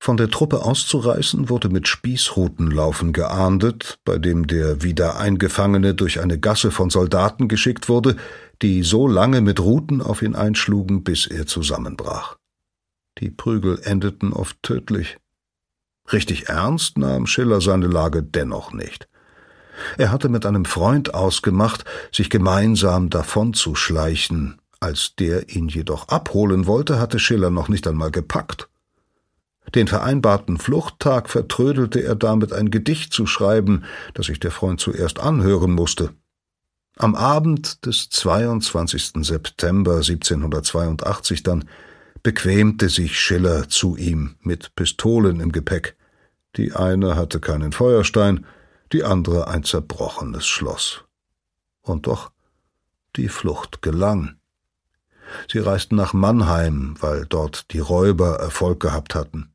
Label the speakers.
Speaker 1: Von der Truppe auszureißen wurde mit Spießrutenlaufen geahndet, bei dem der Wiedereingefangene durch eine Gasse von Soldaten geschickt wurde, die so lange mit Ruten auf ihn einschlugen, bis er zusammenbrach. Die Prügel endeten oft tödlich. Richtig ernst nahm Schiller seine Lage dennoch nicht. Er hatte mit einem Freund ausgemacht, sich gemeinsam davonzuschleichen. Als der ihn jedoch abholen wollte, hatte Schiller noch nicht einmal gepackt. Den vereinbarten Fluchttag vertrödelte er damit, ein Gedicht zu schreiben, das sich der Freund zuerst anhören musste. Am Abend des 22. September 1782 dann bequemte sich Schiller zu ihm mit Pistolen im Gepäck. Die eine hatte keinen Feuerstein, die andere ein zerbrochenes Schloss. Und doch, die Flucht gelang. Sie reisten nach Mannheim, weil dort die Räuber Erfolg gehabt hatten.